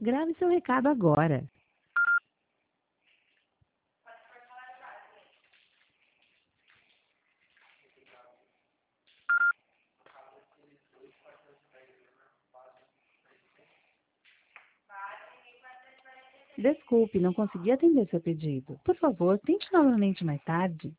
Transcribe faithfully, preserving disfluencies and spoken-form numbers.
Grave seu recado agora. Desculpe, não consegui atender seu pedido. Por favor, tente novamente mais tarde.